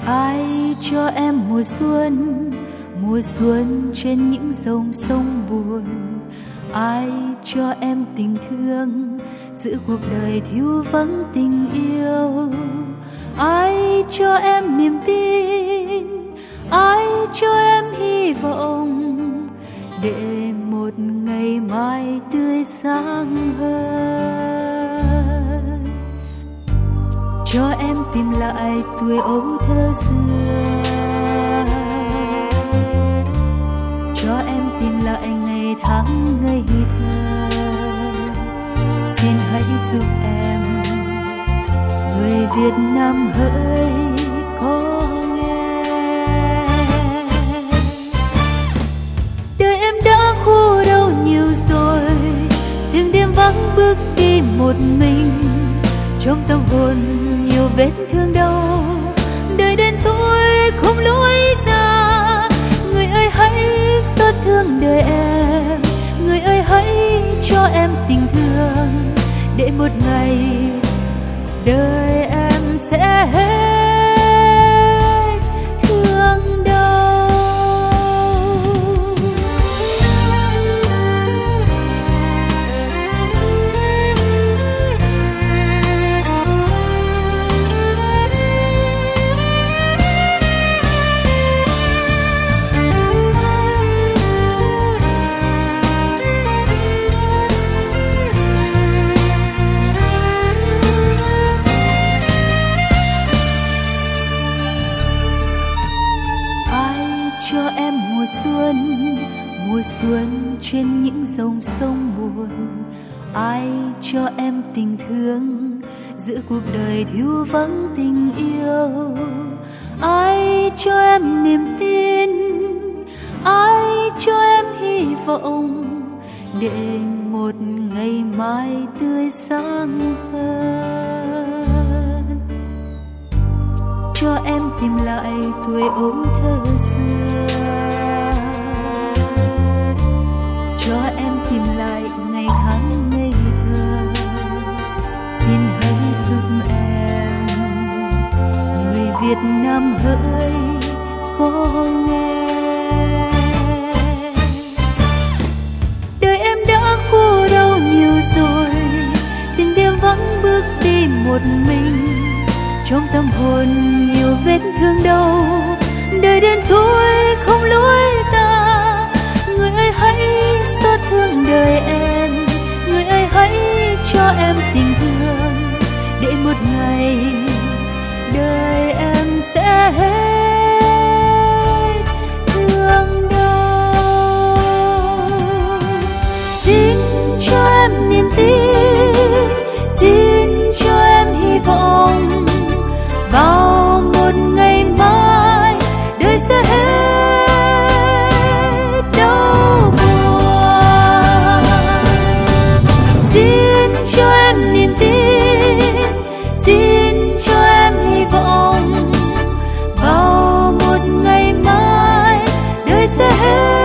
Ai cho em mùa xuân trên những dòng sông buồn? Ai cho em tình thương giữa cuộc đời thiếu vắng tình yêu? Ai cho em niềm tin? Ai cho em hy vọng để một ngày mai tươi sáng hơn? Cho em tìm lại tuổi ấu thơ xưa, cho em tìm lại ngày tháng ngây thơ. Xin hãy giúp em người Việt Nam hỡi có nghe. Đời em đã khô đau nhiều rồi, từng đêm vắng bước đi một mình. Trong tâm hồn nhiều vết thương đau, đời đến tôi không lối ra. Người ơi hãy xót thương đời em, người ơi hãy cho em tình thương, để một ngày đời em sẽ hết thương đau. Cho em mùa xuân trên những dòng sông buồn. Ai cho em tình thương giữa cuộc đời thiếu vắng tình yêu? Ai cho em niềm tin? Ai cho em hy vọng để một ngày mai tươi sáng hơn? Cho em tìm lại tuổi ấu thơ xưa, cho em tìm lại ngày tháng ngây thơ. Xin hãy giúp em người Việt Nam hỡi có nghe. Đời em đã khô đau nhiều rồi, từng đêm vắng bước đi một mình. Trong tâm hồn nhiều vết thương đau, đời đến tôi không lối ra. Người ơi hãy xót thương đời em, người ơi hãy cho em tình thương, để một ngày đời em sẽ hết thương đau. Xin cho em niềm tin, xin cho em hy vọng vào một ngày mai đời sẽ hết đau buồn. Xin cho em niềm tin, xin cho em hy vọng vào một ngày mai đời sẽ hết